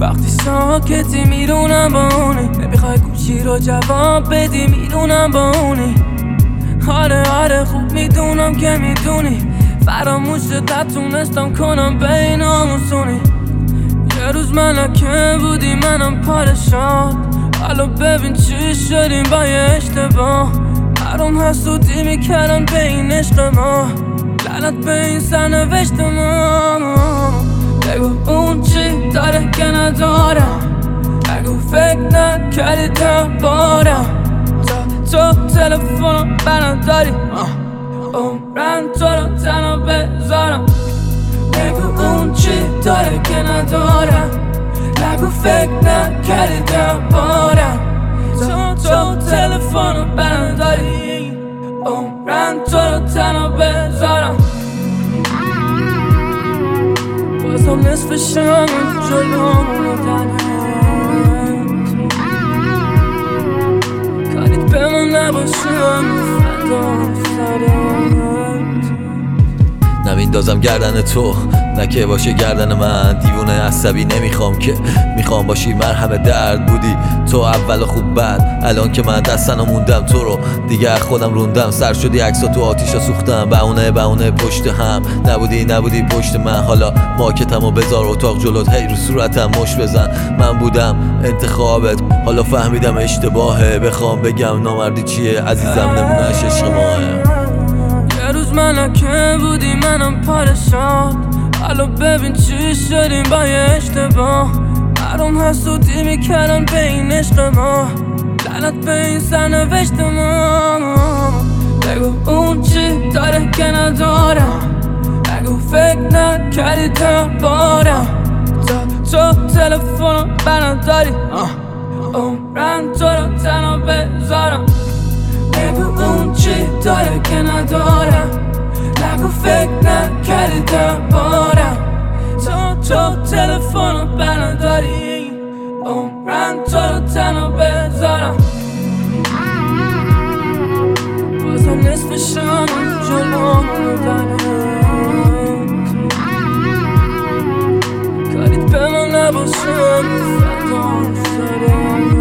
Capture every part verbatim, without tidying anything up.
وقتی ساکتی میدونم با اونی، نمیخوای گوشی رو جواب بدی میدونم با اونی. آره آره خوب میدونم که میدونی فراموشت نتونستم کنم بین آموزونی. یه روز ملکه بودی منم پادشاه، حالا ببین چی شدیم با یه اشتباه. برام حسودی میکردن به این عشق ما، لعنت به این سرنوشت ما. بگو اون چی داره که ندارم، بگو فکر نکردی دربارم. تا تو تلفنم برداری عمرم تو رو تنها بذارم. بگو اون چی داره که ندارم، نگو فکر نکردی دربارم. تا تو تلفنم برداری عمرم تو رو تنها بذارم. بازم نصف شم جلومونو دنت، کاریت به من نباشم فدا سرت. نمیندازم گردن تو نه که باشه گردن من. دیوونه عصبی نمیخوام که، میخوام باشی مرهم درد. بودی تو اول خوب بعد، الان که من دستنو موندم تو رو دیگه خودم روندم. سر شدی عکسا تو آتیشا سوختم، بهونه بهونه پشت هم. نبودی نبودی پشت من، حالا ماکتمو بذار اتاق جلوت، هی رو صورتم مش بزن. من بودم انتخابت، حالا فهمیدم اشتباهه. بخوام بگم نامردی چیه عزیزم، نمونهش عشق ماه. یه روز ملکه بودی منم پادشاه، حالا ببین چی شدیم با یه اشتباه. برام حسودی میکردن به این عشق ما، لعنت به این سرنوشت ما. بگو اون چی داره که ندارم، بگو فکر نکردی دربارم. تا تو تلفنم برداری عمرم تو رو تنها بذارم. بگو اون چی داره که ندارم، نگو فکر نکردی دربارم. تا تو تلفنو برداری عمرم تو رو تنها بذارم. بازم نصف شم جلومونو دنت، کاریت به من نباشم فدا سرت.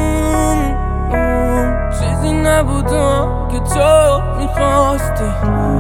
چیزی نبودم که تو میخواستی،